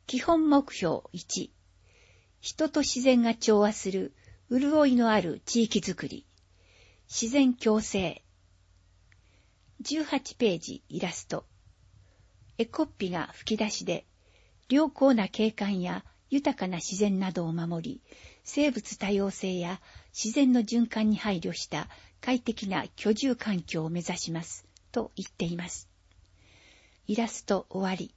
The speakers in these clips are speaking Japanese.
基本目標1、人と自然が調和する潤いのある地域づくり、自然共生。18ページイラスト。絵コッピが吹き出しで、良好な景観や豊かな自然などを守り、生物多様性や自然の循環に配慮した快適な居住環境を目指します、と言っています。イラスト終わり。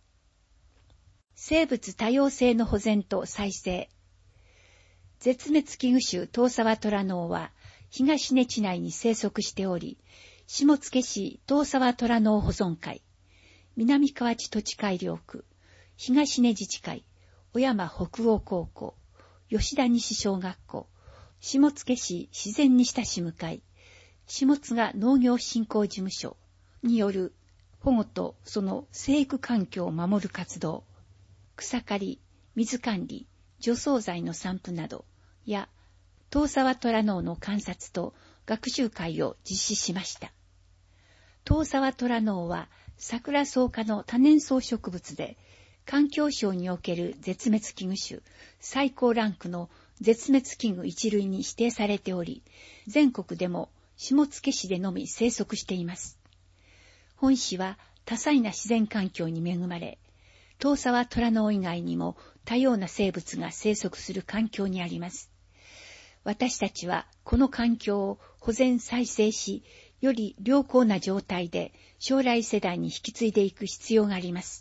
生物多様性の保全と再生。絶滅危惧種トウサワトラノオは東根地内に生息しており、下野市トウサワトラノオ保存会、南河内土地改良区、東根自治会、小山北欧高校、吉田西小学校、下野市自然に親しむ会、下津賀農業振興事務所による保護とその生育環境を守る活動、草刈り、水管理、除草剤の散布などや、トウサワトラノオの観察と学習会を実施しました。トウサワトラノオは桜草科の多年草植物で、環境省における絶滅危惧種最高ランクの絶滅危惧一類に指定されており、全国でも下野市でのみ生息しています。本市は多彩な自然環境に恵まれ、トウサワトラノオ以外にも多様な生物が生息する環境にあります。私たちはこの環境を保全再生し、より良好な状態で将来世代に引き継いでいく必要があります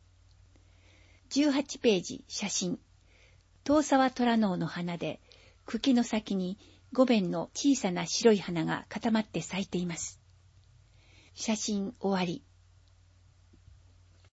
。18ページ写真。トウサワトラノオの花で、茎の先に5弁の小さな白い花が固まって咲いています。写真終わり。